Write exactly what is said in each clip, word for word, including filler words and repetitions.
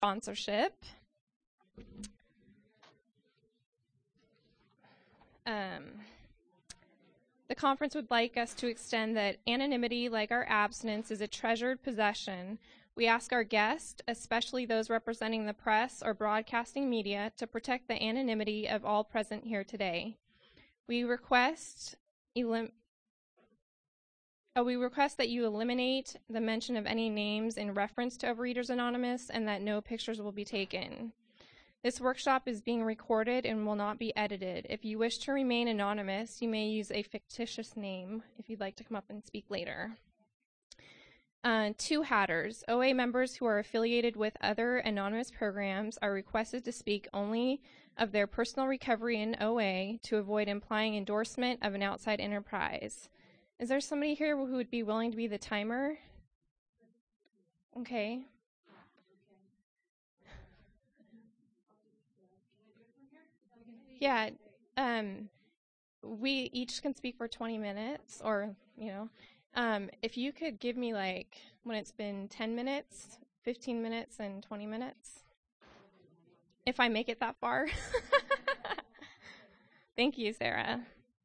Sponsorship. Um, the conference would like us to extend that anonymity, like our abstinence, is a treasured possession. We ask our guests, especially those representing the press or broadcasting media, to protect the anonymity of all present here today. We request elim- oh, we request that you eliminate the mention of any names in reference to Overeaters Anonymous and that no pictures will be taken. This workshop is being recorded and will not be edited. If you wish to remain anonymous, you may use a fictitious name if you'd like to come up and speak later. Uh, two hatters. O A members who are affiliated with other anonymous programs are requested to speak only of their personal recovery in O A to avoid implying endorsement of an outside enterprise. Is there somebody here who would be willing to be the timer? Okay. Yeah. Um, we each can speak for twenty minutes, or, you know, um, if you could give me, like, when it's been ten minutes, fifteen minutes, and twenty minutes, if I make it that far. Thank you, Sarah.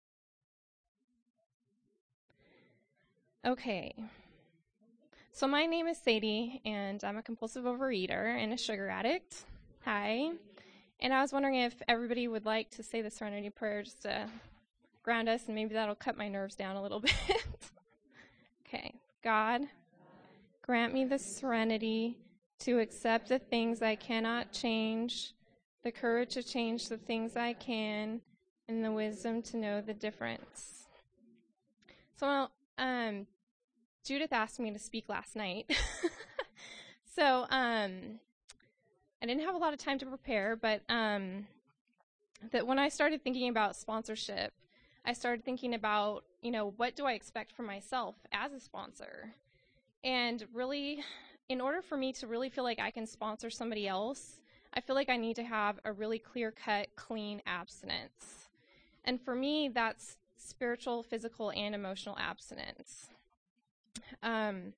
Okay. So my name is Sadie, and I'm a compulsive overeater and a sugar addict. Hi. And I was wondering if everybody would like to say the Serenity Prayer just to ground us, and maybe that'll cut my nerves down a little bit. Okay. God, grant me the serenity to accept the things I cannot change, the courage to change the things I can, and the wisdom to know the difference. So, um, Judith asked me to speak last night. so, um, I didn't have a lot of time to prepare, but um, that when I started thinking about sponsorship, I started thinking about, you know, what do I expect from myself as a sponsor? And really, in order for me to really feel like I can sponsor somebody else, I feel like I need to have a really clear-cut, clean abstinence. And for me, that's spiritual, physical, and emotional abstinence. Um,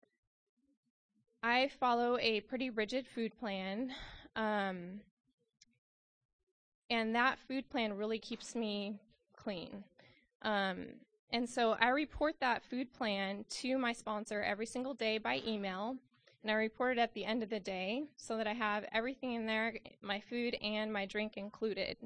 I follow a pretty rigid food plan, um, and that food plan really keeps me clean. Um, and so I report that food plan to my sponsor every single day by email, and I report it at the end of the day so that I have everything in there, my food and my drink included.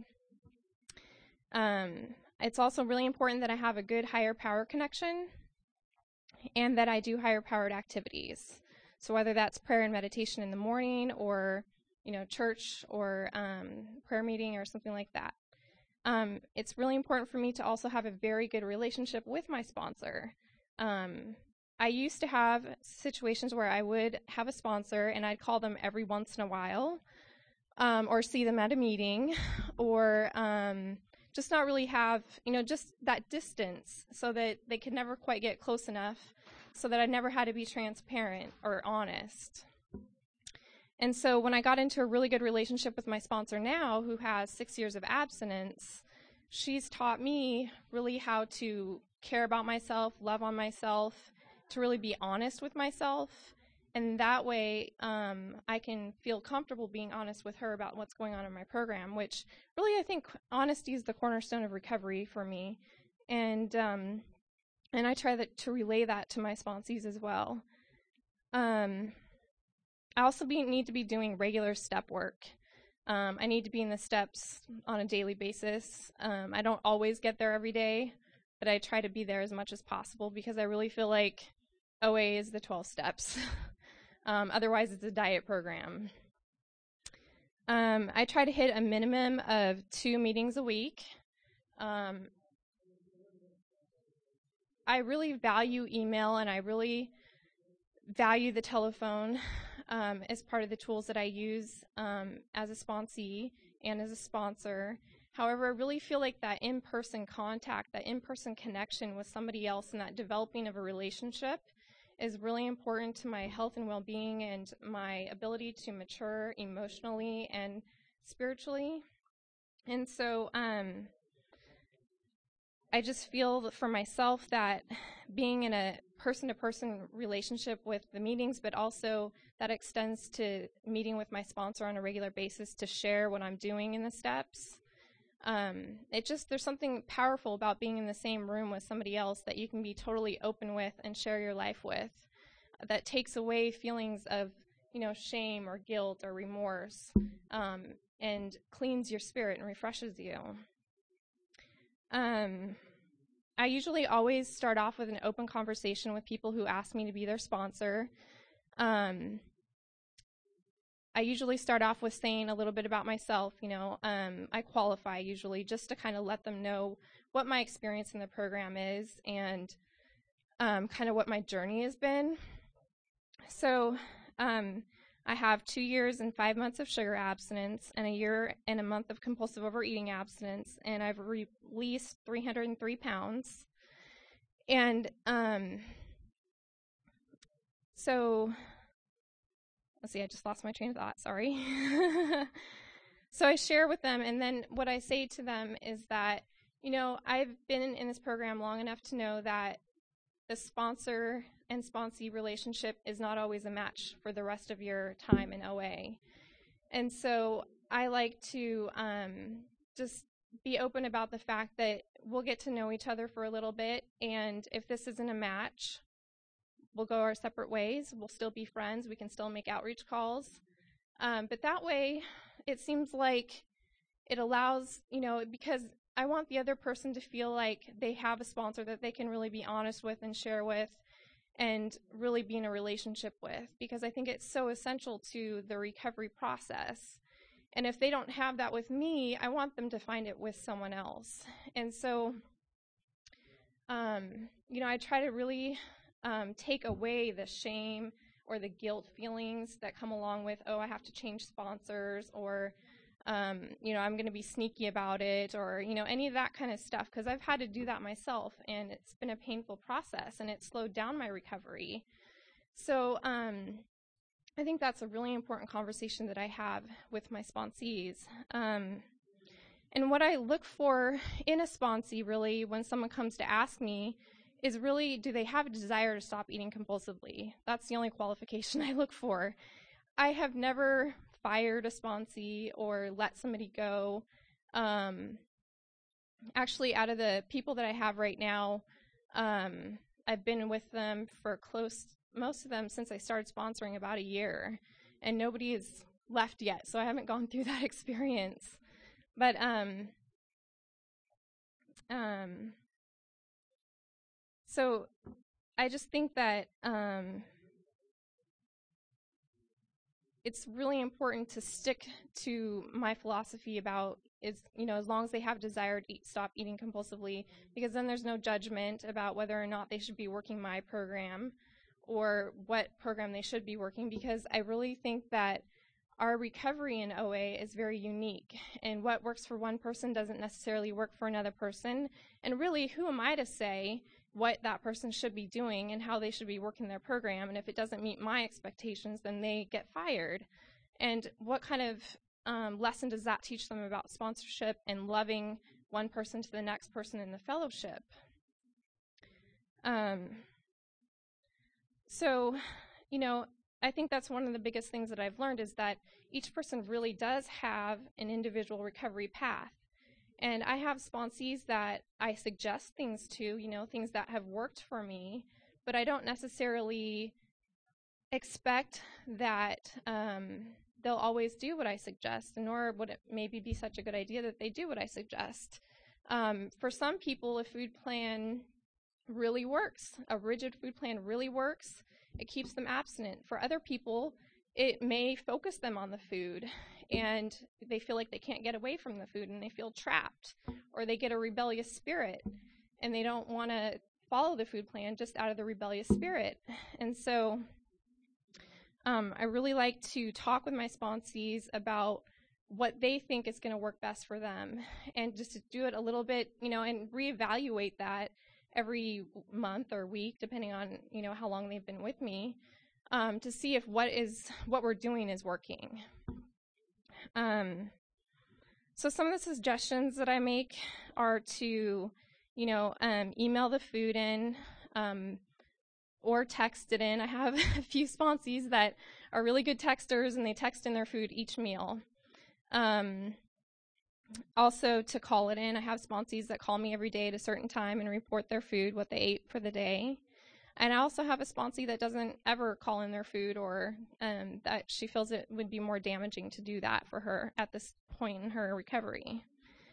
Um, it's also really important that I have a good higher power connection and that I do higher powered activities. So whether that's prayer and meditation in the morning or, you know, church or um, prayer meeting or something like that. Um, it's really important for me to also have a very good relationship with my sponsor. Um, I used to have situations where I would have a sponsor and I'd call them every once in a while um, or see them at a meeting or um, just not really have, you know, just that distance so that they could never quite get close enough so that I never had to be transparent or honest. And so when I got into a really good relationship with my sponsor now, who has six years of abstinence, she's taught me really how to care about myself, love on myself, to really be honest with myself. And that way um, I can feel comfortable being honest with her about what's going on in my program, which really I think honesty is the cornerstone of recovery for me. And um, and I try that, to relay that to my sponsees as well. Um, I also be, need to be doing regular step work. Um, I need to be in the steps on a daily basis. Um, I don't always get there every day, but I try to be there as much as possible because I really feel like O A is the twelve steps. um, otherwise, it's a diet program. Um, I try to hit a minimum of two meetings a week. Um, I really value email and I really value the telephone um, as part of the tools that I use um, as a sponsee and as a sponsor. However, I really feel like that in-person contact, that in-person connection with somebody else and that developing of a relationship is really important to my health and well-being and my ability to mature emotionally and spiritually. And so um, I just feel for myself that being in a person-to-person relationship with the meetings, but also that extends to meeting with my sponsor on a regular basis to share what I'm doing in the steps. Um, it just, there's something powerful about being in the same room with somebody else that you can be totally open with and share your life with, that takes away feelings of, you know, shame or guilt or remorse, um, and cleans your spirit and refreshes you. Um, I usually always start off with an open conversation with people who ask me to be their sponsor. Um, I usually start off with saying a little bit about myself. You know, um, I qualify usually just to kind of let them know what my experience in the program is and um, kind of what my journey has been. So um, I have two years and five months of sugar abstinence and a year and a month of compulsive overeating abstinence, and I've re- released three hundred three pounds. And um, so... Let's see, I just lost my train of thought, sorry. So I share with them, and then what I say to them is that, you know, I've been in, in this program long enough to know that the sponsor and sponsee relationship is not always a match for the rest of your time in O A. And so I like to um, just be open about the fact that we'll get to know each other for a little bit, and if this isn't a match, we'll go our separate ways. We'll still be friends. We can still make outreach calls. Um, but that way, it seems like it allows, you know, because I want the other person to feel like they have a sponsor that they can really be honest with and share with and really be in a relationship with, because I think it's so essential to the recovery process. And if they don't have that with me, I want them to find it with someone else. And so, um, you know, I try to really Um, take away the shame or the guilt feelings that come along with, oh, I have to change sponsors, or, um, you know, I'm going to be sneaky about it, or, you know, any of that kind of stuff, because I've had to do that myself, and it's been a painful process, and it slowed down my recovery. So um, I think that's a really important conversation that I have with my sponsees. Um, and what I look for in a sponsee, really, when someone comes to ask me, is really, do they have a desire to stop eating compulsively? That's the only qualification I look for. I have never fired a sponsee or let somebody go. Um, actually, out of the people that I have right now, um, I've been with them for close, most of them since I started sponsoring, about a year, and nobody has left yet, so I haven't gone through that experience. But, um, um, So I just think that um, it's really important to stick to my philosophy about, is, you know, as long as they have desire to eat, stop eating compulsively, because then there's no judgment about whether or not they should be working my program or what program they should be working, because I really think that our recovery in O A is very unique, and what works for one person doesn't necessarily work for another person. And really, who am I to say what that person should be doing and how they should be working their program? And if it doesn't meet my expectations, then they get fired. And what kind of um, lesson does that teach them about sponsorship and loving one person to the next person in the fellowship? Um, so, you know, I think that's one of the biggest things that I've learned, is that each person really does have an individual recovery path. And I have sponsees that I suggest things to, you know, things that have worked for me, but I don't necessarily expect that um, they'll always do what I suggest, nor would it maybe be such a good idea that they do what I suggest. Um, for some people, a food plan really works. A rigid food plan really works. It keeps them abstinent. For other people, it may focus them on the food, and they feel like they can't get away from the food, and they feel trapped, or they get a rebellious spirit, and they don't want to follow the food plan just out of the rebellious spirit. And so um, I really like to talk with my sponsees about what they think is going to work best for them, and just to do it a little bit, you know, and reevaluate that every month or week, depending on, you know, how long they've been with me, um, to see if what is what we're doing is working. Um, so some of the suggestions that I make are to, you know, um, email the food in um, or text it in. I have a few sponsees that are really good texters, and they text in their food each meal. Um, also, to call it in, I have sponsees that call me every day at a certain time and report their food, what they ate for the day. And I also have a sponsee that doesn't ever call in their food, or um, that she feels it would be more damaging to do that for her at this point in her recovery.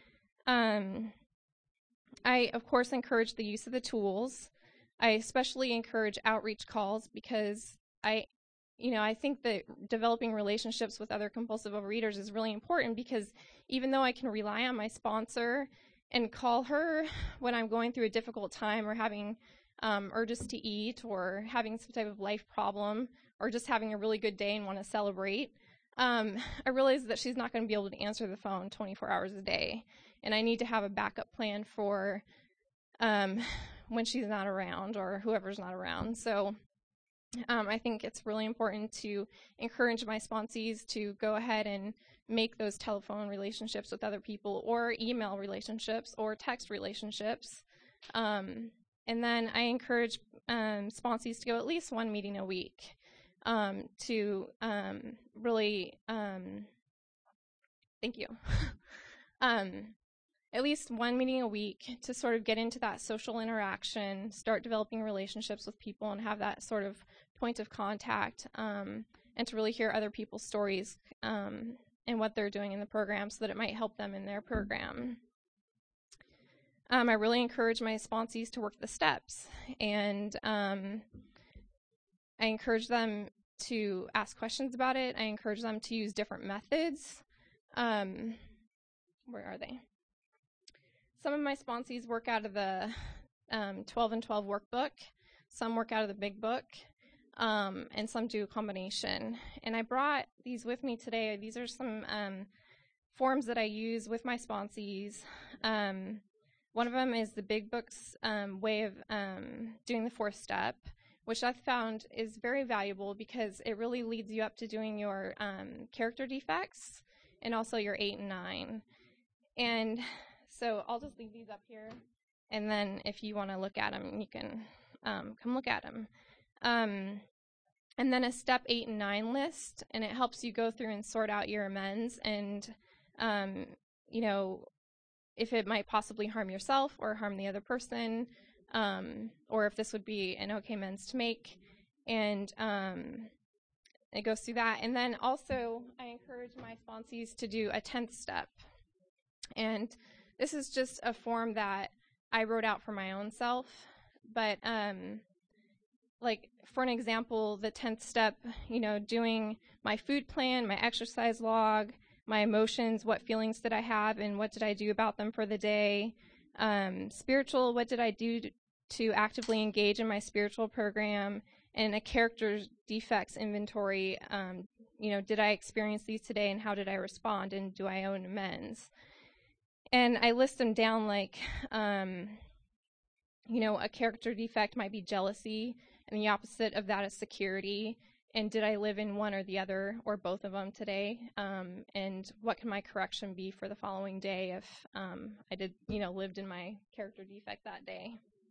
Um, I, of course, encourage the use of the tools. I especially encourage outreach calls because I, you know, I think that developing relationships with other compulsive overeaters is really important, because even though I can rely on my sponsor and call her when I'm going through a difficult time or having um, urges to eat or having some type of life problem or just having a really good day and want to celebrate, um, I realize that she's not going to be able to answer the phone twenty-four hours a day. And I need to have a backup plan for um, when she's not around or whoever's not around. So um, I think it's really important to encourage my sponsees to go ahead and make those telephone relationships with other people, or email relationships, or text relationships. Um, and then I encourage um, sponsees to go at least one meeting a week um, to um, really, um, thank you. um, at least one meeting a week to sort of get into that social interaction, start developing relationships with people, and have that sort of point of contact, um, and to really hear other people's stories um, and what they're doing in the program so that it might help them in their program. Um, I really encourage my sponsees to work the steps, and um, I encourage them to ask questions about it. I encourage them to use different methods. Um, where are they? Some of my sponsees work out of the um, twelve and twelve workbook. Some work out of the big book, um, and some do a combination. And I brought these with me today. These are some um, forms that I use with my sponsees. Um, one of them is the big book's um, way of um, doing the fourth step, which I've found is very valuable because it really leads you up to doing your um, character defects and also your eight and nine. And so I'll just leave these up here, and then if you want to look at them, you can um, come look at them. Um, and then a step eight and nine list, and it helps you go through and sort out your amends and, um, you know, if it might possibly harm yourself or harm the other person, um, or if this would be an okay amends to make. And um, it goes through that. And then also I encourage my sponsees to do a tenth step. And this is just a form that I wrote out for my own self. But um, like, for an example, the tenth step, you know, doing my food plan, my exercise log, my emotions, what feelings did I have and what did I do about them for the day. Um, spiritual, what did I do to, to actively engage in my spiritual program. And a character defects inventory, um, you know, did I experience these today and how did I respond, and do I owe an amends? And I list them down like, um, you know, a character defect might be jealousy, and the opposite of that is security. And did I live in one or the other or both of them today? Um, and what can my correction be for the following day if um, I did, you know, lived in my character defect that day?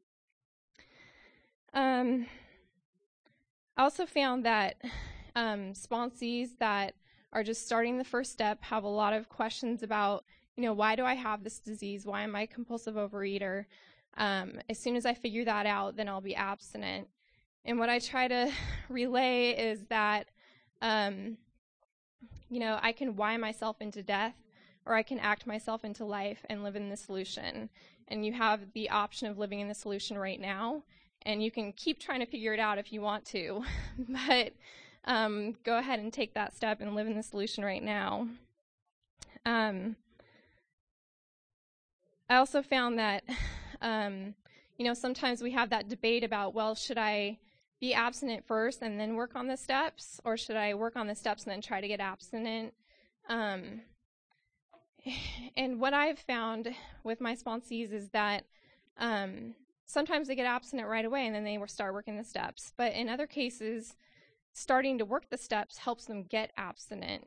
Um, I also found that um, sponsees that are just starting the first step have a lot of questions about, you know, why do I have this disease? Why am I a compulsive overeater? Um, as soon as I figure that out, then I'll be abstinent. And what I try to relay is that, um, you know, I can why myself into death, or I can act myself into life and live in the solution. And you have the option of living in the solution right now, and you can keep trying to figure it out if you want to, but um, go ahead and take that step and live in the solution right now. Um, I also found that, um, you know, sometimes we have that debate about, well, should I be abstinent first and then work on the steps, or should I work on the steps and then try to get abstinent? Um, and what I've found with my sponsees is that um, sometimes they get abstinent right away and then they start working the steps. But in other cases, starting to work the steps helps them get abstinent.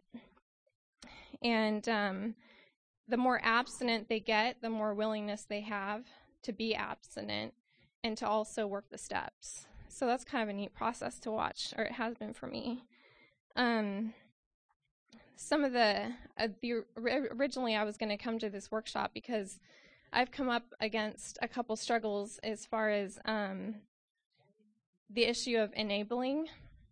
And um, the more abstinent they get, the more willingness they have to be abstinent and to also work the steps. So that's kind of a neat process to watch, or it has been for me. Um, some of the, uh, the originally I was going to come to this workshop because I've come up against a couple struggles as far as um, the issue of enabling.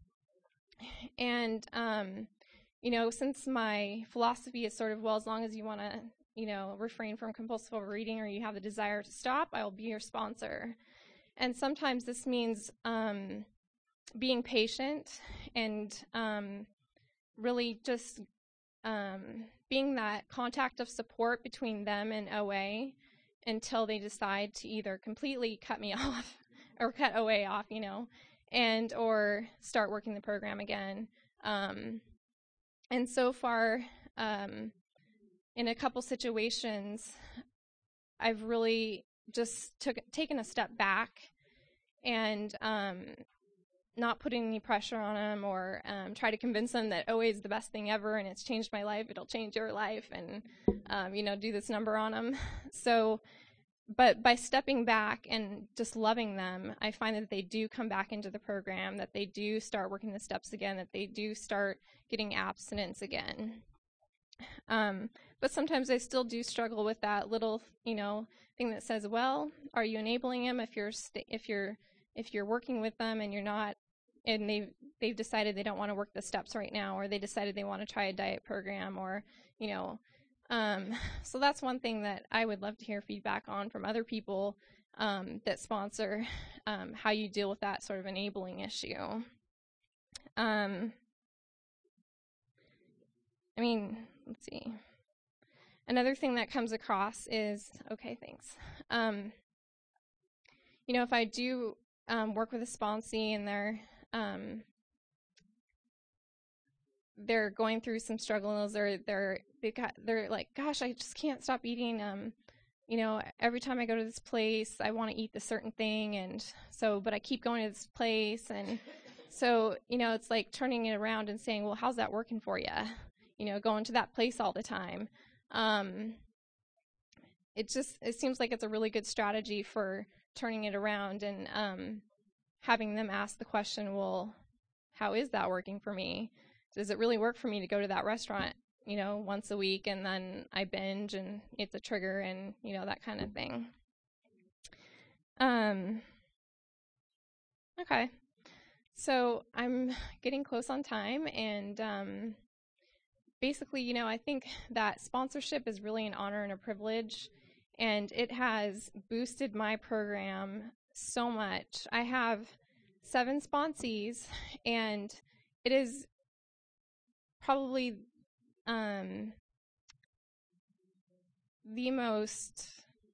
And, um, you know, since my philosophy is sort of, well, as long as you want to, you know, refrain from compulsive overeating or you have the desire to stop, I will be your sponsor. And sometimes this means um, being patient and um, really just um, being that contact of support between them and O A until they decide to either completely cut me off or cut O A off, you know, and or start working the program again. Um, and so far, um, in a couple situations, I've really just took taken a step back and um, not putting any pressure on them or um, try to convince them that O A is the best thing ever and it's changed my life, it'll change your life, and, um, you know, do this number on them. So, but by stepping back and just loving them, I find that they do come back into the program, that they do start working the steps again, that they do start getting abstinence again. Um, but sometimes I still do struggle with that little, you know, thing that says, well, are you enabling them if you're st- if you're if you're working with them and you're not, and they've they've decided they don't want to work the steps right now, or they decided they want to try a diet program, or you know, um, so that's one thing that I would love to hear feedback on from other people um, that sponsor, um, how you deal with that sort of enabling issue. Um, I mean, let's see. Another thing that comes across is, okay, thanks. Um, you know, if I do um, work with a sponsee and they're um, they're going through some struggles, or they're they got they're like, gosh, I just can't stop eating. Um, you know, every time I go to this place, I want to eat this certain thing, and so, but I keep going to this place, and so, you know, it's like turning it around and saying, well, how's that working for you? You know, going to that place all the time. Um, it just, it seems like it's a really good strategy for turning it around and um, having them ask the question, well, how is that working for me? Does it really work for me to go to that restaurant, you know, once a week and then I binge and it's a trigger and, you know, that kind of thing. Um, okay. So I'm getting close on time, and um, basically, you know, I think that sponsorship is really an honor and a privilege, and it has boosted my program so much. I have seven sponsees, and it is probably um, the most,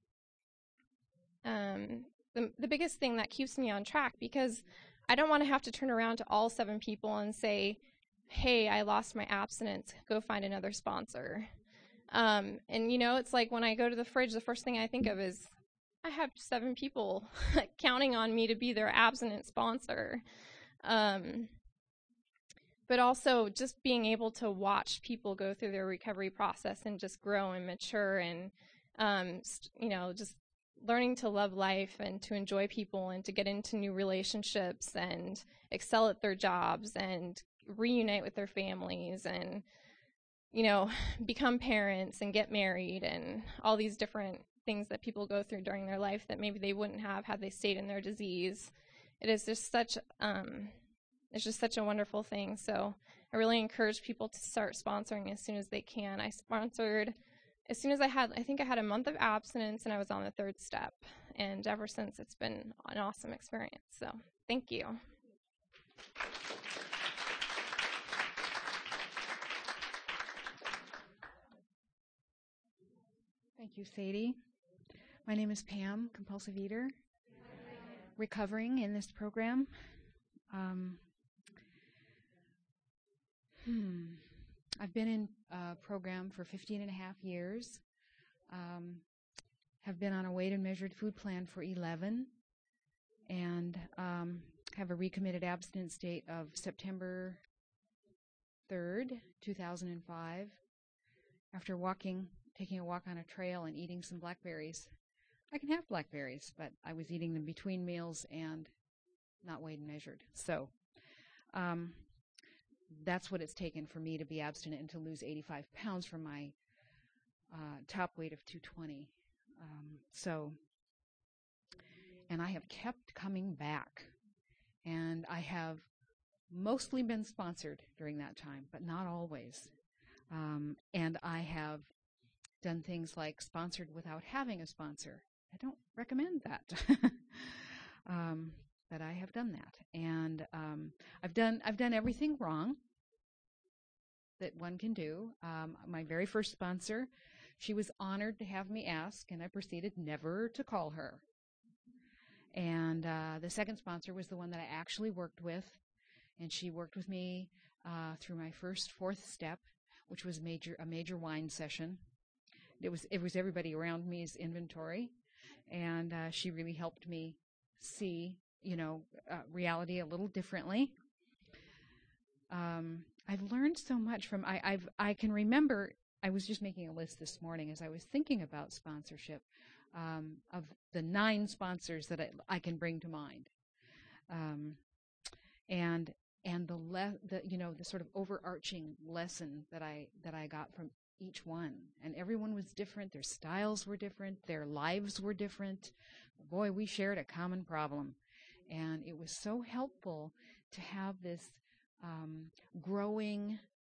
um, the, the biggest thing that keeps me on track, because I don't want to have to turn around to all seven people and say, hey, I lost my abstinence, go find another sponsor. Um, and, you know, it's like when I go to the fridge, the first thing I think of is, I have seven people counting on me to be their abstinent sponsor. Um, but also just being able to watch people go through their recovery process and just grow and mature and, um, you know, just learning to love life and to enjoy people and to get into new relationships and excel at their jobs and reunite with their families and, you know, become parents and get married and all these different things that people go through during their life that maybe they wouldn't have had they stayed in their disease. It is just such, um, it's just such a wonderful thing. So I really encourage people to start sponsoring as soon as they can. I sponsored as soon as I had, I think I had a month of abstinence, and I was on the third step. And ever since, it's been an awesome experience. So thank you. Thank you, Sadie. My name is Pam, compulsive eater, recovering in this program. Um, hmm. I've been in a program for fifteen and a half years, um, have been on a weighed and measured food plan for eleven, and um, have a recommitted abstinence date of September third, two thousand five. After walking, taking a walk on a trail and eating some blackberries, I can have blackberries, but I was eating them between meals and not weighed and measured. So um, that's what it's taken for me to be abstinent and to lose eighty-five pounds from my uh, top weight of two twenty. Um, so, and I have kept coming back. And I have mostly been sponsored during that time, but not always. Um, and I have done things like sponsored without having a sponsor. I don't recommend that. um, but I have done that. And um, I've done I've done everything wrong that one can do. Um, my very first sponsor, she was honored to have me ask, and I proceeded never to call her. And uh, the second sponsor was the one that I actually worked with, and she worked with me uh, through my first fourth step, which was major a major wine session. It was it was everybody around me's inventory, and uh, she really helped me see, you know, uh, reality a little differently. Um, I've learned so much from I I've I can remember. I was just making a list this morning as I was thinking about sponsorship. Um, of the nine sponsors that I, I can bring to mind, um, and and the le- the you know the sort of overarching lesson that I that I got from each one, and everyone was different. Their styles were different. Their lives were different. Boy, we shared a common problem, and it was so helpful to have this um, growing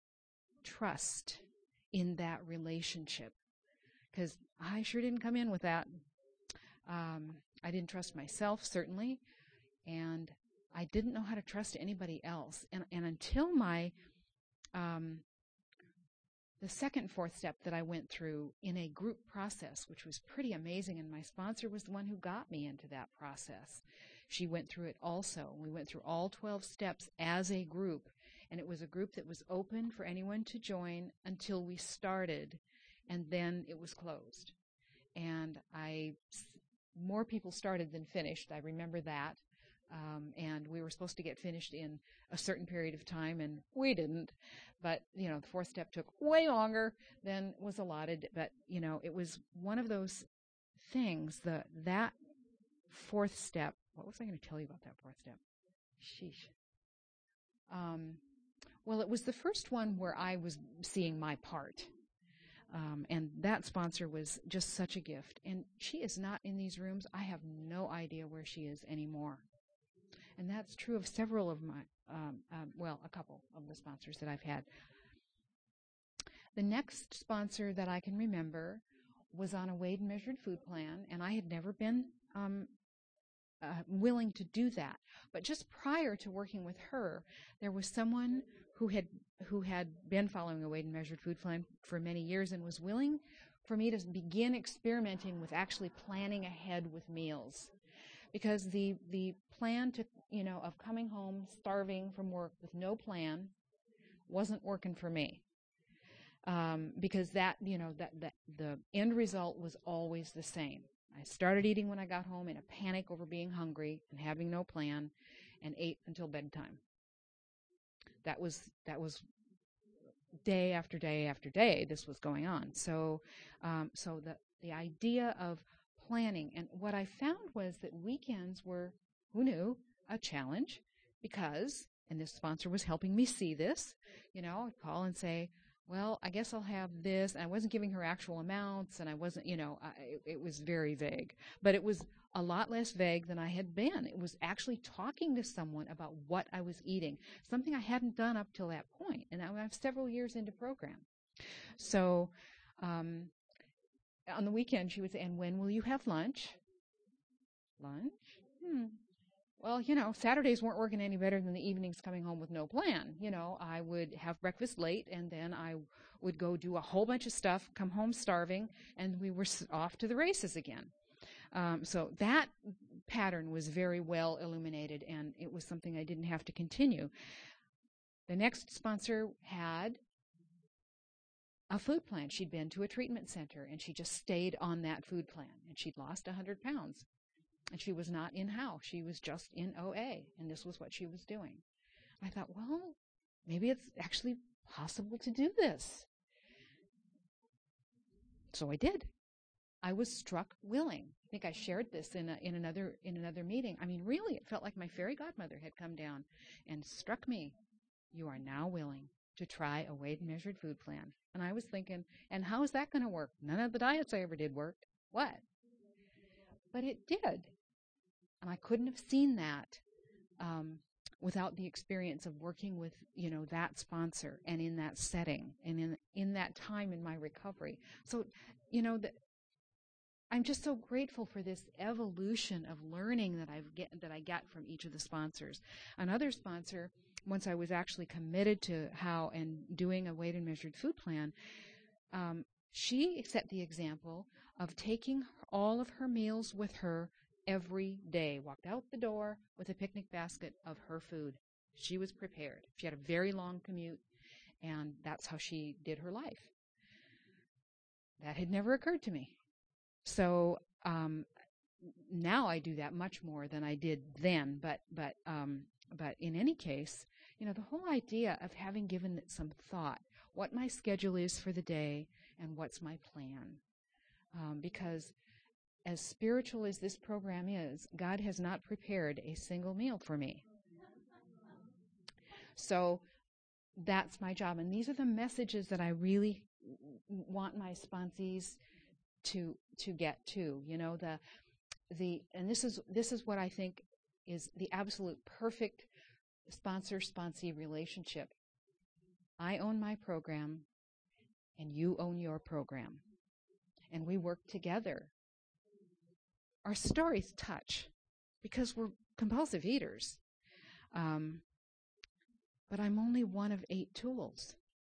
trust in that relationship. Because I sure didn't come in with that. Um, I didn't trust myself, certainly, and I didn't know how to trust anybody else. And, and until my, um, the second fourth step that I went through in a group process, which was pretty amazing, and my sponsor was the one who got me into that process. She went through it also. We went through all twelve steps as a group, and it was a group that was open for anyone to join until we started. And then it was closed. And I, more people started than finished. I remember that. Um, and we were supposed to get finished in a certain period of time, and we didn't. But, you know, the fourth step took way longer than was allotted. But, you know, it was one of those things, the that fourth step. What was I going to tell you about that fourth step? Sheesh. Um, well, it was the first one where I was seeing my part. Um, and that sponsor was just such a gift. And she is not in these rooms. I have no idea where she is anymore. And that's true of several of my, um, um, well, a couple of the sponsors that I've had. The next sponsor that I can remember was on a weighed and measured food plan, and I had never been um, uh, willing to do that. But just prior to working with her, there was someone who had who had been following a weighed and measured food plan for many years and was willing for me to begin experimenting with actually planning ahead with meals. Because the the plan to, you know, of coming home starving from work with no plan wasn't working for me. Um, because that, you know, that, that the end result was always the same. I started eating when I got home in a panic over being hungry and having no plan, and ate until bedtime. That was that was day after day after day. This was going on. So, um, so the the idea of planning, and what I found was that weekends were, who knew, a challenge, because, and this sponsor was helping me see this. You know, I'd call and say, well, I guess I'll have this. And I wasn't giving her actual amounts, and I wasn't, you know, I, it, it was very vague. But it was a lot less vague than I had been. It was actually talking to someone about what I was eating, something I hadn't done up till that point. And I'm several years into program. So um, on the weekend, she would say, and when will you have lunch? Lunch? Hmm. Well, you know, Saturdays weren't working any better than the evenings coming home with no plan. You know, I would have breakfast late, and then I would go do a whole bunch of stuff, come home starving, and we were off to the races again. Um, so that pattern was very well illuminated, and it was something I didn't have to continue. The next sponsor had a food plan. She'd been to a treatment center, and she just stayed on that food plan, and she'd lost one hundred pounds. And she was not in-house. She was just in O A, and this was what she was doing. I thought, well, maybe it's actually possible to do this. So I did. I was struck willing. I think I shared this in a, in another in another meeting. I mean, really, it felt like my fairy godmother had come down and struck me. You are now willing to try a weighed and measured food plan. And I was thinking, and how is that going to work? None of the diets I ever did worked. What? But it did. And I couldn't have seen that um, without the experience of working with, you know, that sponsor and in that setting and in in that time in my recovery. So, you know, the, I'm just so grateful for this evolution of learning that I've get that I get from each of the sponsors. Another sponsor, once I was actually committed to how and doing a weighed and measured food plan, um, she set the example of taking all of her meals with her every day. Walked out the door with a picnic basket of her food. She was prepared. She had a very long commute, and that's how she did her life. That had never occurred to me. So um, now I do that much more than I did then. But but um, but in any case, you know, the whole idea of having given it some thought, what my schedule is for the day and what's my plan, um, because as spiritual as this program is, God has not prepared a single meal for me. So that's my job, and these are the messages that I really want my sponsees to to get to. You know, the the and this is this is what I think is the absolute perfect sponsor-sponsee relationship. I own my program, and you own your program, and we work together. Our stories touch because we're compulsive eaters, um, but I'm only one of eight tools,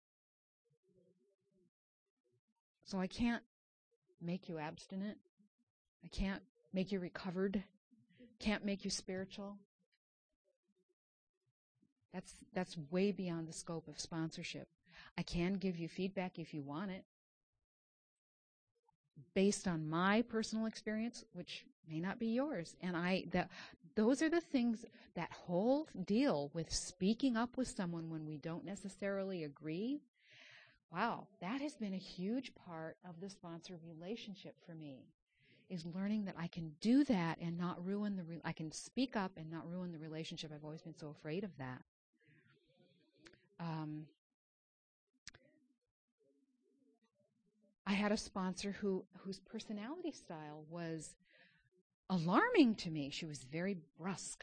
so I can't make you abstinent. I can't make you recovered. Can't make you spiritual. That's that's way beyond the scope of sponsorship. I can give you feedback if you want it, based on my personal experience, which may not be yours. And I that those are the things, that whole deal with speaking up with someone when we don't necessarily agree. Wow, that has been a huge part of the sponsor relationship for me, is learning that I can do that and not ruin the re- I can speak up and not ruin the relationship. I've always been so afraid of that. Um, I had a sponsor who whose personality style was alarming to me. She was very brusque.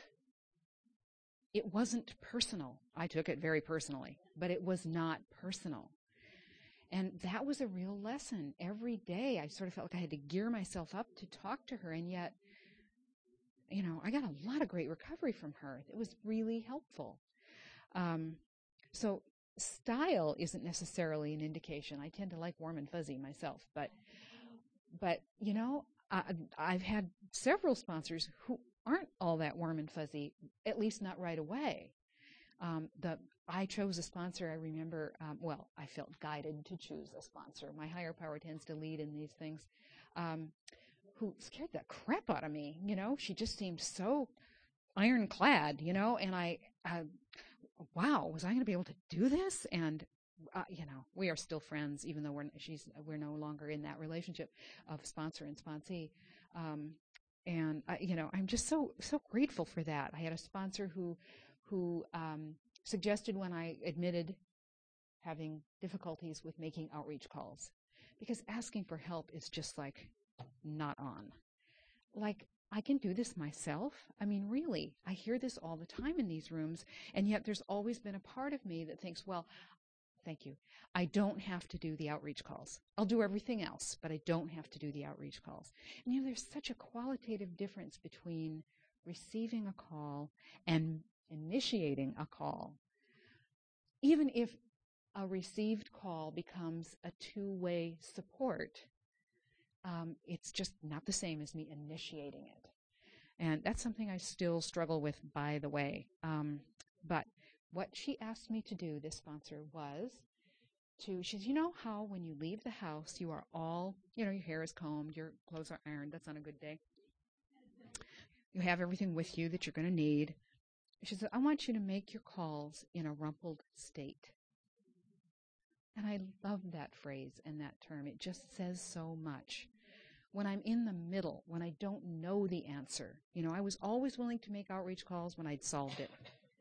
It wasn't personal. I took it very personally, but it was not personal. And that was a real lesson. Every day I sort of felt like I had to gear myself up to talk to her, and yet, you know, I got a lot of great recovery from her. It was really helpful. Um, so style isn't necessarily an indication. I tend to like warm and fuzzy myself, but, but you know, I, I've had several sponsors who aren't all that warm and fuzzy, at least not right away. Um, the I chose a sponsor, I remember, um, well, I felt guided to choose a sponsor. My higher power tends to lead in these things, um, who scared the crap out of me. You know, she just seemed so ironclad, you know, and I, uh, wow, was I going to be able to do this? And, uh, you know, we are still friends, even though we're, she's, we're no longer in that relationship of sponsor and sponsee. Um, and, uh, you know, I'm just so, so grateful for that. I had a sponsor who, who, um, suggested when I admitted having difficulties with making outreach calls, because asking for help is just like not on. Like, I can do this myself. I mean, really, I hear this all the time in these rooms, and yet there's always been a part of me that thinks, well, thank you, I don't have to do the outreach calls. I'll do everything else, but I don't have to do the outreach calls. And, you know, there's such a qualitative difference between receiving a call and initiating a call. Even if a received call becomes a two-way support, um, it's just not the same as me initiating it. And that's something I still struggle with, by the way. Um, but what she asked me to do, this sponsor, was to, she said, you know how when you leave the house, you are all, you know, your hair is combed, your clothes are ironed, that's on a good day. You have everything with you that you're going to need. She said, I want you to make your calls in a rumpled state. And I love that phrase and that term. It just says so much. when I'm in the middle, when I don't know the answer. You know, I was always willing to make outreach calls when I'd solved it.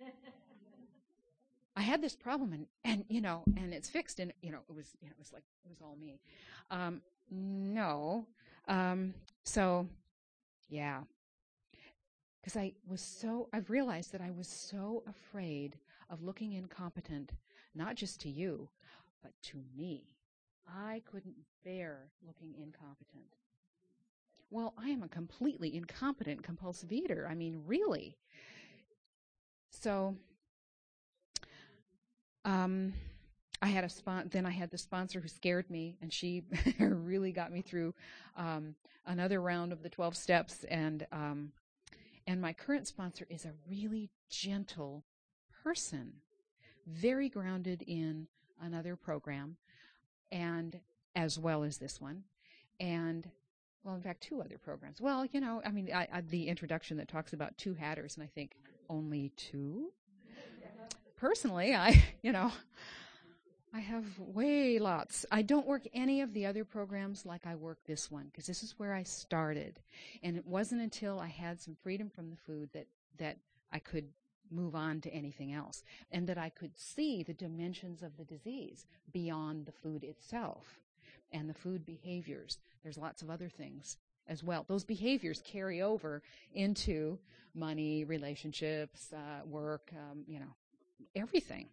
I had this problem, and, and you know, and it's fixed, and you know, it was, you know, it was like it was all me. Um, no, um, so yeah, because I was so, I've realized that I was so afraid of looking incompetent, not just to you, but to me. I couldn't bear looking incompetent. Well, I am a completely incompetent compulsive eater. I mean, really. So, um, I had a spon- then I had the sponsor who scared me, and she really got me through um, another round of the twelve steps. And um, and my current sponsor is a really gentle person, very grounded in another program, and as well as this one, and well, in fact, two other programs. Well, you know, I mean, I, I, the introduction that talks about two hatters, and I think only two. Personally, I, you know, I have way lots. I don't work any of the other programs like I work this one, because this is where I started, and it wasn't until I had some freedom from the food that that I could move on to anything else, and that I could see the dimensions of the disease beyond the food itself and the food behaviors. There's lots of other things as well. Those behaviors carry over into money, relationships, uh, work, um, you know, everything.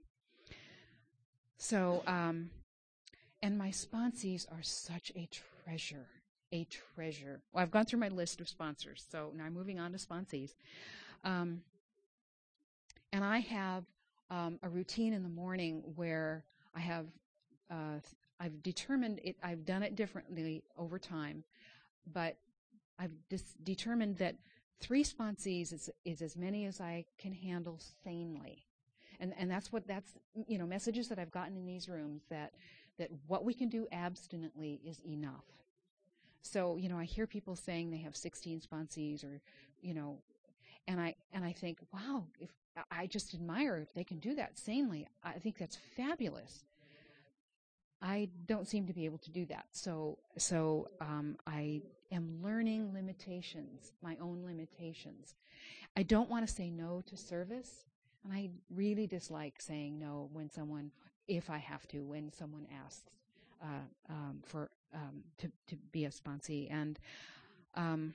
So, um, and my sponsees are such a treasure, a treasure. Well, I've gone through my list of sponsors, so now I'm moving on to sponsees. Um, and I have um, a routine in the morning where I have, uh, I've determined it, I've done it differently over time, but I've dis- determined that three sponsees is, is as many as I can handle sanely. And and that's what that's, you know, messages that I've gotten in these rooms, that that what we can do abstinently is enough. So, you know, I hear people saying they have sixteen sponsees, or, you know, and I and I think, wow, if I just admire if they can do that sanely. I think that's fabulous. I don't seem to be able to do that. So so um, I am learning limitations, my own limitations. I don't want to say no to service. And I really dislike saying no when someone, if I have to, when someone asks uh, um, for um, to to be a sponsee. And um,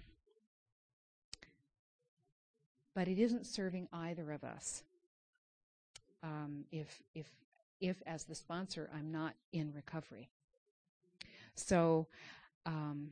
but it isn't serving either of us. Um, if if if as the sponsor I'm not in recovery. So um,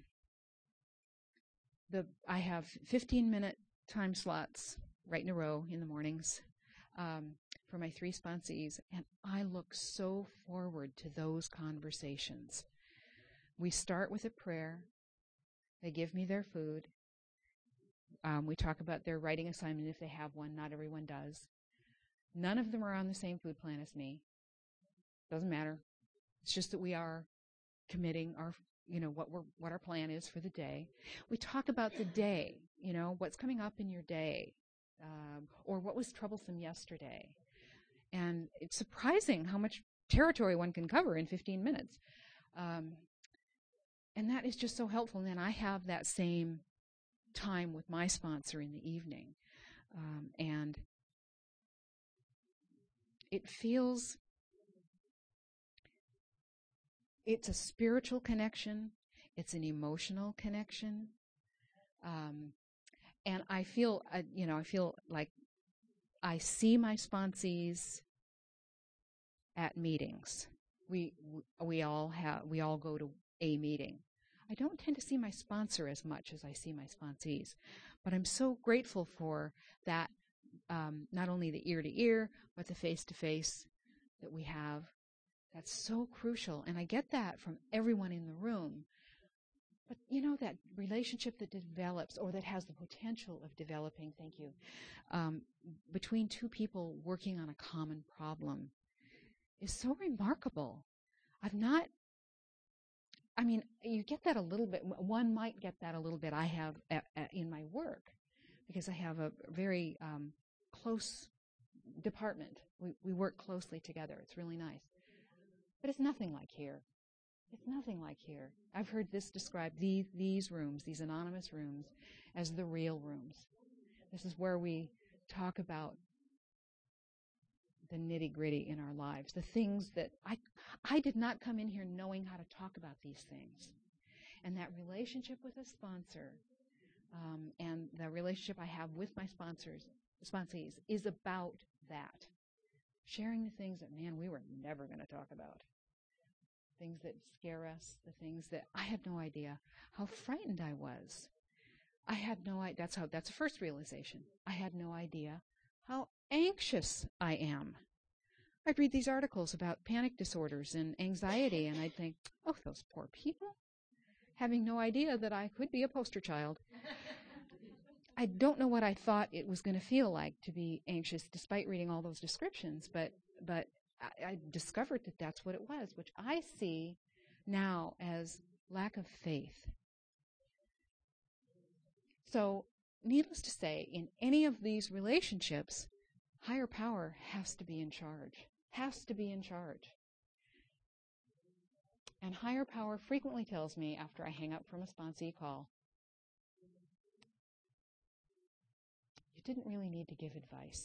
the I have fifteen minute time slots right in a row in the mornings. Um, for my three sponsees, and I look so forward to those conversations. We start with a prayer. They give me their food. Um, we talk about their writing assignment if they have one. Not everyone does. None of them are on the same food plan as me. Doesn't matter. It's just that we are committing our, you know, what we're what our plan is for the day. We talk about the day. You know, what's coming up in your day. Um, or what was troublesome yesterday. And it's surprising how much territory one can cover in fifteen minutes. Um, and that is just so helpful. And then I have that same time with my sponsor in the evening. Um, and it feels, it's a spiritual connection. It's an emotional connection. Um, And I feel, uh, you know, I feel like I see my sponsees at meetings. We we all have we all go to a meeting. I don't tend to see my sponsor as much as I see my sponsees, but I'm so grateful for that. Um, not only the ear to ear, but the face to face that we have. That's so crucial, and I get that from everyone in the room. But, you know, that relationship that develops, or that has the potential of developing, thank you, um, between two people working on a common problem is so remarkable. I've not, I mean, you get that a little bit, one might get that a little bit. I have a, a, in my work, because I have a very um, close department. We, we work closely together. It's really nice. But it's nothing like here. It's nothing like here. I've heard this described, these, these rooms, these anonymous rooms, as the real rooms. This is where we talk about the nitty-gritty in our lives, the things that I, I did not come in here knowing how to talk about these things. And that relationship with a sponsor um, and the relationship I have with my sponsors, sponsees, is about that. Sharing the things that, man, we were never going to talk about. Things that scare us, the things that I had no idea how frightened I was. I had no idea. That's how. That's the first realization. I had no idea how anxious I am. I'd read these articles about panic disorders and anxiety, and I'd think, oh, those poor people, having no idea that I could be a poster child. I don't know what I thought it was going to feel like to be anxious, despite reading all those descriptions, but but I, I discovered that that's what it was, which I see now as lack of faith. So, needless to say, in any of these relationships, higher power has to be in charge, has to be in charge. And higher power frequently tells me after I hang up from a sponsee call, you didn't really need to give advice.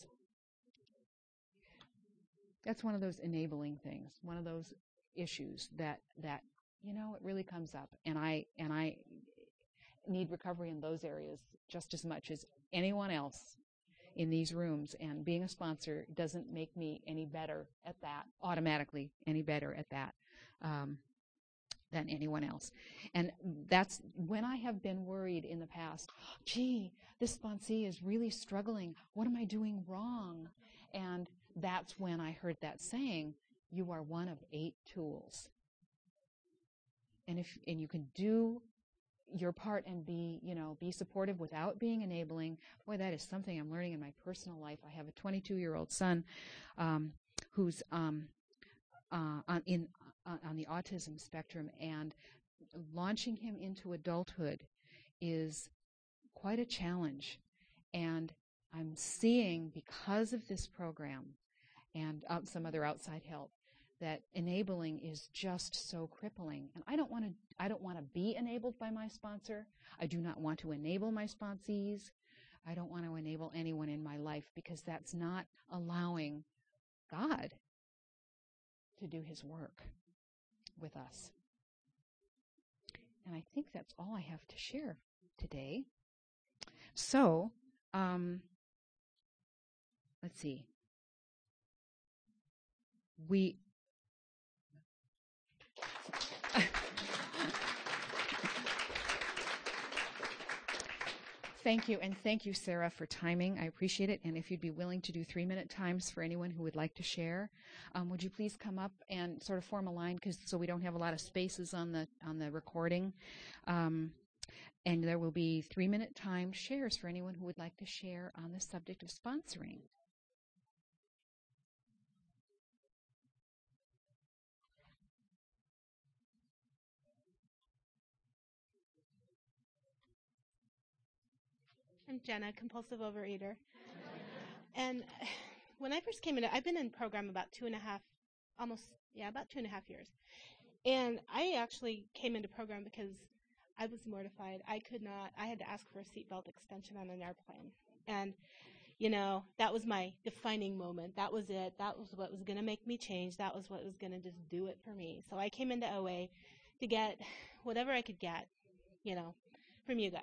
That's one of those enabling things, one of those issues that, that you know, it really comes up. And I and I need recovery in those areas just as much as anyone else in these rooms. And being a sponsor doesn't make me any better at that, automatically any better at that um, than anyone else. And that's when I have been worried in the past, gee, this sponsee is really struggling. What am I doing wrong? And that's when I heard that saying, you are one of eight tools. And if and you can do your part and be, you know, be supportive without being enabling. Boy, that is something I'm learning in my personal life. I have a twenty-two-year-old son um, who's um, uh, on, in, uh, on the autism spectrum, and launching him into adulthood is quite a challenge. And I'm seeing, because of this program and uh, some other outside help, that enabling is just so crippling. And I don't want to I don't want to be enabled by my sponsor. I do not want to enable my sponsees. I don't want to enable anyone in my life, because that's not allowing God to do his work with us. And I think that's all I have to share today. So, um, let's see. We Thank you, and thank you, Sarah, for timing. I appreciate it. And if you'd be willing to do three-minute times for anyone who would like to share, um, would you please come up and sort of form a line, because so we don't have a lot of spaces on the on the recording. Um, and there will be three-minute time shares for anyone who would like to share on the subject of sponsoring. I'm Jenna, compulsive overeater. And when I first came into, I've been in program about two and a half, almost, yeah, about two and a half years. And I actually came into program because I was mortified. I could not, I had to ask for a seatbelt extension on an airplane. And, you know, that was my defining moment. That was it. That was what was going to make me change. That was what was going to just do it for me. So I came into O A to get whatever I could get, you know, from you guys.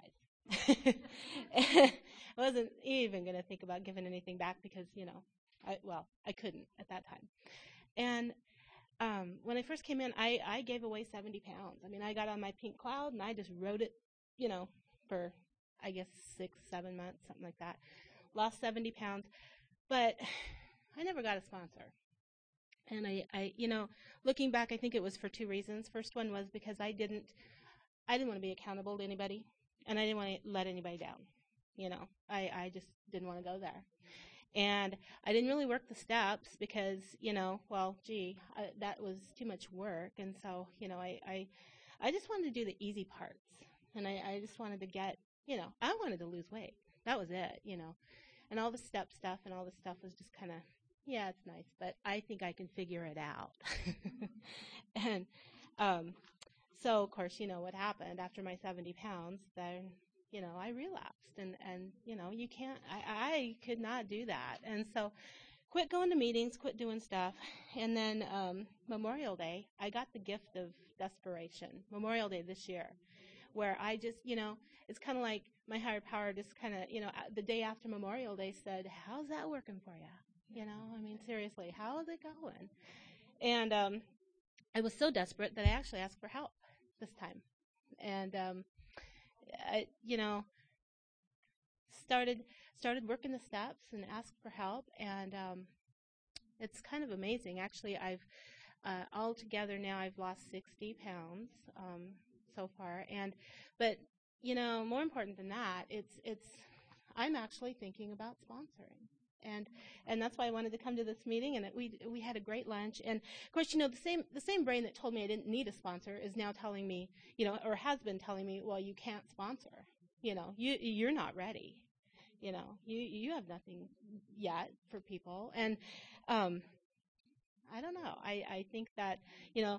I wasn't even going to think about giving anything back because, you know, I, well, I couldn't at that time. And um, when I first came in, I, I gave away seventy pounds. I mean, I got on my pink cloud and I just rode it, you know, for, I guess, six, seven months, something like that. Lost seventy pounds. But I never got a sponsor. And I, I, you know, looking back, I think it was for two reasons. First one was because I didn't, I didn't want to be accountable to anybody. And I didn't want to let anybody down, you know. I, I just didn't want to go there. And I didn't really work the steps because, you know, well, gee, I, that was too much work. And so, you know, I, I, I just wanted to do the easy parts. And I, I just wanted to get, you know, I wanted to lose weight. That was it, you know. And all the step stuff and all the stuff was just kind of, yeah, it's nice, but I think I can figure it out. and um, So, of course, you know what happened after my seventy pounds, then, you know, I relapsed. And, and you know, you can't, I, I could not do that. And so quit going to meetings, quit doing stuff. And then um, Memorial Day, I got the gift of desperation. Memorial Day this year, where I just, you know, it's kind of like my higher power just kind of, you know, the day after Memorial Day said, how's that working for you? You know, I mean, seriously, how is it going? And um, I was so desperate that I actually asked for help this time. And, um, I, you know, started started working the steps and asked for help. And um, it's kind of amazing. Actually, I've uh, altogether now I've lost sixty pounds um, so far. And but, you know, more important than that, it's it's I'm actually thinking about sponsoring. And and that's why I wanted to come to this meeting, and it, we we had a great lunch. And of course, you know, the same the same brain that told me I didn't need a sponsor is now telling me, you know, or has been telling me, well, you can't sponsor. You know, you you're not ready. You know, you you have nothing yet for people. And um, I don't know. I I think that, you know,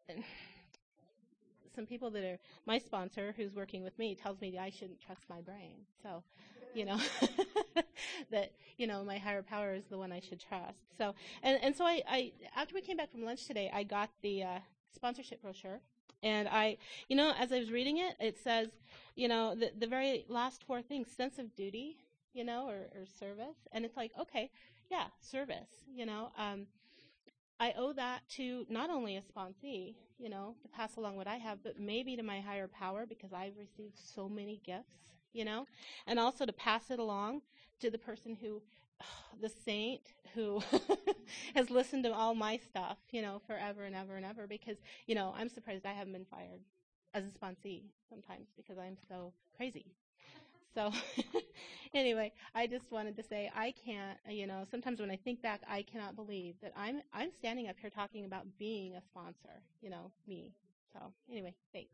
some people that are my sponsor who's working with me tells me I shouldn't trust my brain. So, you know, that, you know, my higher power is the one I should trust. So, and, and so I, I, after we came back from lunch today, I got the uh, sponsorship brochure. And I, you know, as I was reading it, it says, you know, the, the very last four things, sense of duty, you know, or, or service. And it's like, okay, yeah, service, you know. Um, I owe that to not only a sponsee, you know, to pass along what I have, but maybe to my higher power because I've received so many gifts, you know, and also to pass it along to the person who, the saint who has listened to all my stuff, you know, forever and ever and ever because, you know, I'm surprised I haven't been fired as a sponsee sometimes because I'm so crazy. So anyway, I just wanted to say I can't, you know, sometimes when I think back, I cannot believe that I'm I'm standing up here talking about being a sponsor, you know, me. So anyway, thanks.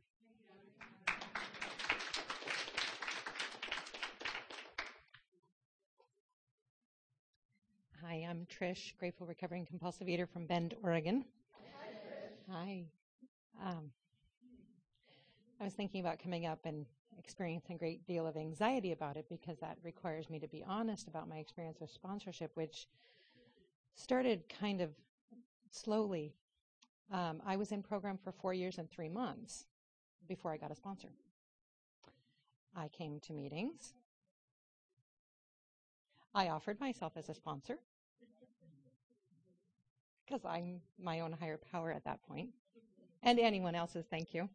Hi, I'm Trish, Grateful Recovering Compulsive Eater from Bend, Oregon. Hi. Um, I was thinking about coming up and experiencing a great deal of anxiety about it because that requires me to be honest about my experience with sponsorship, which started kind of slowly. Um, I was in program for four years and three months before I got a sponsor. I came to meetings. I offered myself as a sponsor because I'm my own higher power at that point, and anyone else's, thank you.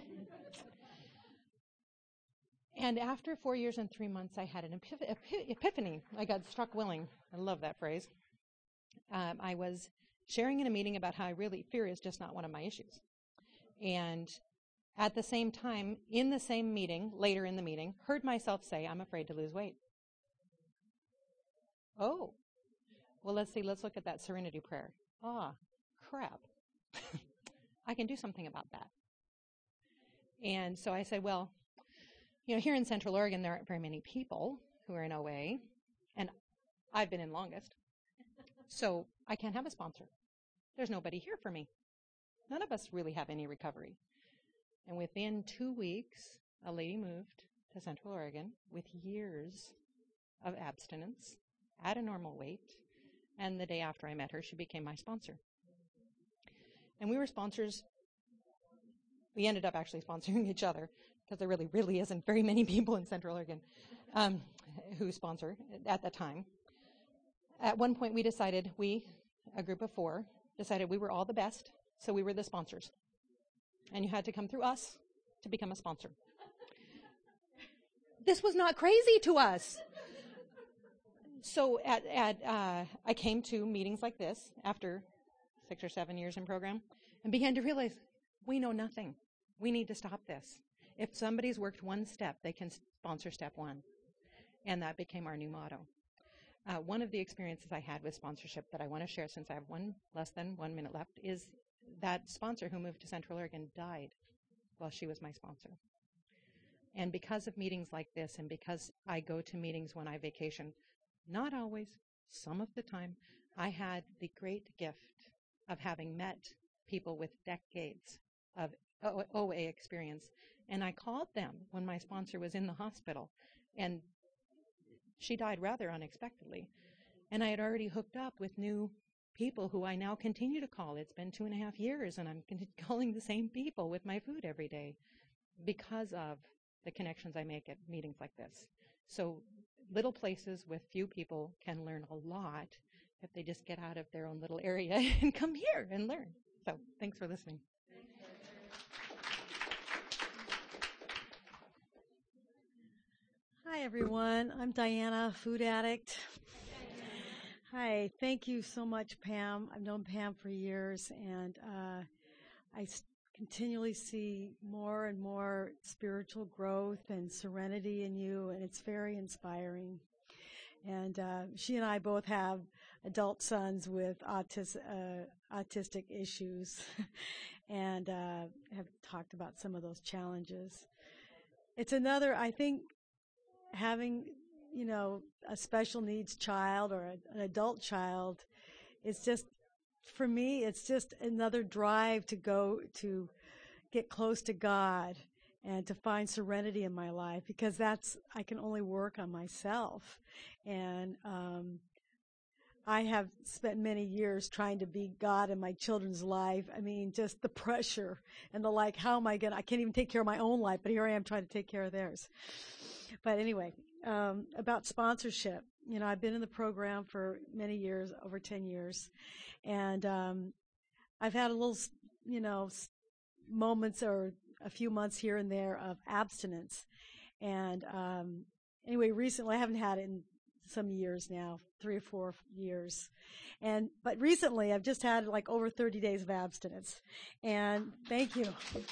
And after four years and three months, I had an epiph- epiph- epiphany. I got struck willing. I love that phrase. Um, I was sharing in a meeting about how I really fear is just not one of my issues. And at the same time, in the same meeting, later in the meeting, heard myself say, I'm afraid to lose weight. Oh, well, let's see. Let's look at that serenity prayer. Ah, crap. I can do something about that. And so I said, well, you know, here in Central Oregon, there aren't very many people who are in O A, and I've been in longest. So I can't have a sponsor. There's nobody here for me. None of us really have any recovery. And within two weeks, a lady moved to Central Oregon with years of abstinence at a normal weight. And the day after I met her, she became my sponsor. And we were sponsors. We ended up actually sponsoring each other because there really, really isn't very many people in Central Oregon um, who sponsor at that time. At one point, we decided, we, a group of four, decided we were all the best, so we were the sponsors. And you had to come through us to become a sponsor. This was not crazy to us. So at, at uh, I came to meetings like this after six or seven years in program and began to realize we know nothing. We need to stop this. If somebody's worked one step, they can sponsor step one. And that became our new motto. Uh, one of the experiences I had with sponsorship that I want to share, since I have one less than one minute left, is that sponsor who moved to Central Oregon died while she was my sponsor. And because of meetings like this, and because I go to meetings when I vacation, not always, some of the time, I had the great gift of having met people with decades of O- OA experience. And I called them when my sponsor was in the hospital, and she died rather unexpectedly. And I had already hooked up with new people who I now continue to call. It's been two and a half years, and I'm calling the same people with my food every day because of the connections I make at meetings like this. So little places with few people can learn a lot if they just get out of their own little area and come here and learn. So thanks for listening. Hi, everyone. I'm Diana, food addict. Hi, thank you so much, Pam. I've known Pam for years, and uh, I s- continually see more and more spiritual growth and serenity in you, and it's very inspiring. And uh, she and I both have adult sons with autis- uh, autistic issues and uh, have talked about some of those challenges. It's another, I think, having, you know, a special needs child or a, an adult child, it's just, for me, it's just another drive to go to get close to God and to find serenity in my life, because that's, I can only work on myself. And um, I have spent many years trying to be God in my children's life. I mean, just the pressure and the like, how am I going to, I can't even take care of my own life, but here I am trying to take care of theirs. But anyway, um, about sponsorship, you know, I've been in the program for many years, over ten years, and um, I've had a little, you know, moments or a few months here and there of abstinence. And um, anyway, recently, I haven't had it in some years now, three or four years. And but recently, I've just had like over thirty days of abstinence. And thank you.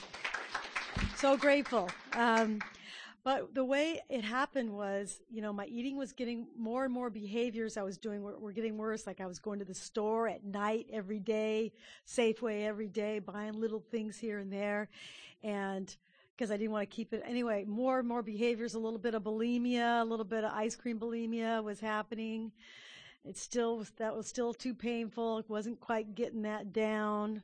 So grateful. Um, But the way it happened was, you know, my eating was getting more and more behaviors I was doing were, were getting worse. Like I was going to the store at night every day, Safeway every day, buying little things here and there. And because I didn't want to keep it. Anyway, more and more behaviors, a little bit of bulimia, a little bit of ice cream bulimia was happening. It still was, that was still too painful. It wasn't quite getting that down.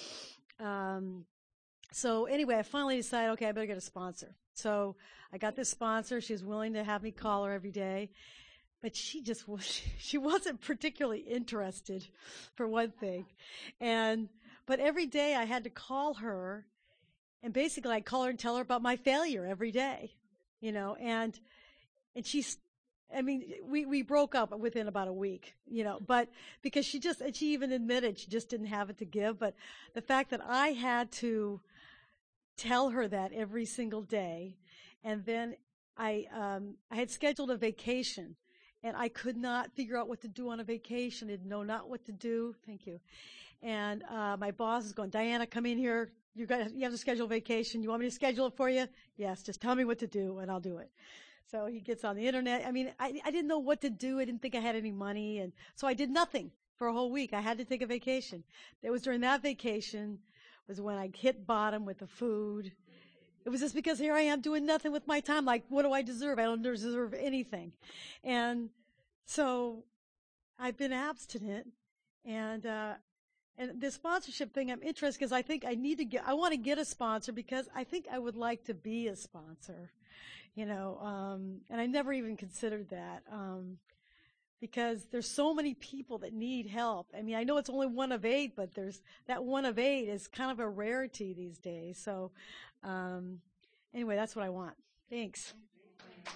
Um, so anyway, I finally decided, okay, I better get a sponsor. So I got this sponsor. She was willing to have me call her every day, but she just was, she wasn't particularly interested, for one thing. And, but every day I had to call her, and basically I'd call her and tell her about my failure every day, you know, and, and she's, I mean, we, we broke up within about a week, you know, but because she just, and she even admitted she just didn't have it to give. But the fact that I had to tell her that every single day, and then I, um, I had scheduled a vacation, and I could not figure out what to do on a vacation. I didn't know not what to do. Thank you. And uh, my boss is going, Diana, come in here. You got, you have to schedule a vacation. You want me to schedule it for you? Yes, just tell me what to do, and I'll do it. So he gets on the internet. I mean, I, I didn't know what to do. I didn't think I had any money, and so I did nothing for a whole week. I had to take a vacation. It was during that vacation was when I hit bottom with the food. It was just because here I am doing nothing with my time. Like, what do I deserve? I don't deserve anything. And so I've been abstinent, and uh, and the sponsorship thing, I'm interested because I think I need to get, I want to get a sponsor because I think I would like to be a sponsor, you know, um, and I never even considered that. Um, because there's so many people that need help. I mean, I know it's only one of eight, but there's that one of eight is kind of a rarity these days. So, um, anyway, that's what I want. Thanks. I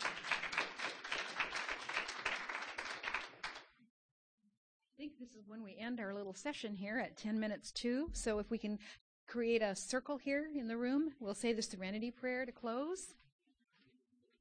think this is when we end our little session here at ten minutes to. So if we can create a circle here in the room, we'll say the Serenity Prayer to close.